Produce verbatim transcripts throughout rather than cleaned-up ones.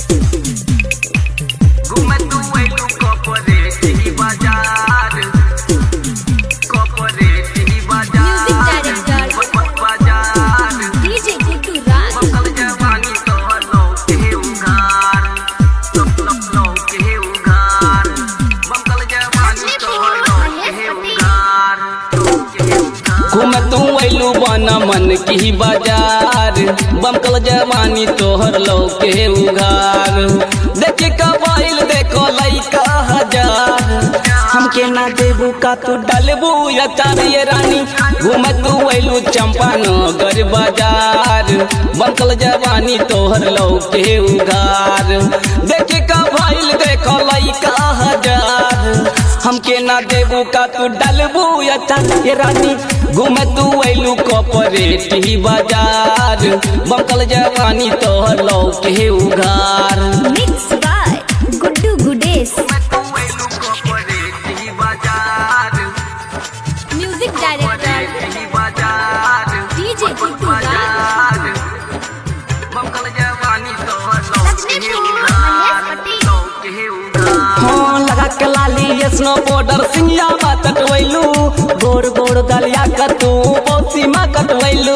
घूमे तू आइलू कॉर्पोरेट ही बाजार, कॉर्पोरेट ही बाजार, म्यूजिक डायरेक्टर बाजार डीजे गुड्डू राज बंकल जवानी तो लो के उगार, लो लो लो के उगार, बंकल जवानी तो लो के उगार, लो के उगार। घूमे तू आइलू बना मन की बाजार, बंकल जवानी तोहर लो के उगार। देखे कबाइल देखो लइका हजार, हमके ना देबू का तू डालबू या चारिये रानी। घूमे तू आइलू चंपानगर बाजार, बंकल जवानी तोहर लो के उगार। देखे कबाइल देखो लइका हजार, हमके ना देबू का तू डालबू या चारिये रानी। घूमे तू आइलू कॉर्पोरेट ही बाजार, बंकल जवानी तोहर लो के उगार। Mix by Guddu Gudesh music director DJ Guddu Raj हाँ लगा के लाली स्नो पाउडर सिंगिया में कटवैलू, गोर गोर गलिया कतू पौसी में कटवैलू।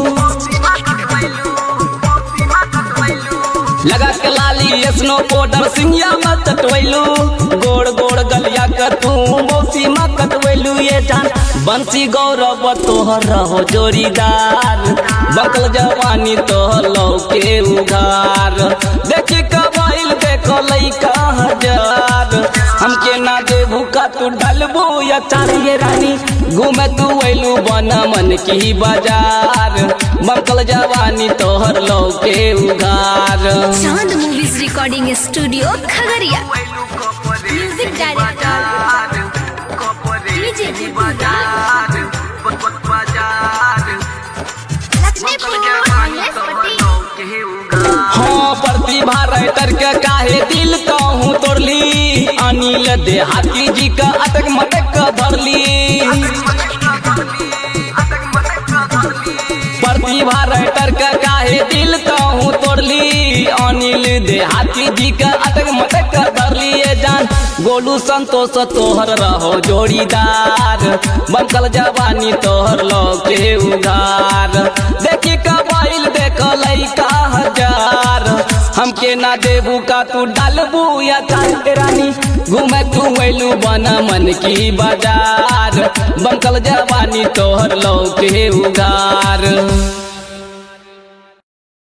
लगा के लाली स्नो पाउडर सिंगिया में कटवैलू, गोड़ गोड़ गलिया कतू पौसी में कटवैलू। ये जान बंसी गौरव तोहर रहो जोड़ीदार, बंकल जवानी तोहर लो के उगार। देखी कबाइल देखो लइका हजार, हमके ना देबू का तू डालबू या चारिये रानी। घूमे तू आइलू बना मन की बाजार, बंकल जवानी तोहर लो के उगार। Chand movies recording studio Khagaria music director DJ Guddu Raj हाँ प्रतिभा राइटर के काहे दिल कहूँ तोड़ली, अनिल देहाती जी का अटक मटक धरली। प्रतिभा राइटर का काहे दिल कहूँ तोड़ली, अनिल देहाती जी का अटक मटक धरली। ये जान गोलू संतोष तोहर रहो जोड़ीदार, बंकल जवानी तोहर लो के उगार। देखी कबाइल देखो लइका हजार, हमके ना देबू का तू डालबू या चारिये रानी। घूमे तू आइलू बना मन की बाजार, बंकल जवानी तोहर लो के उगार।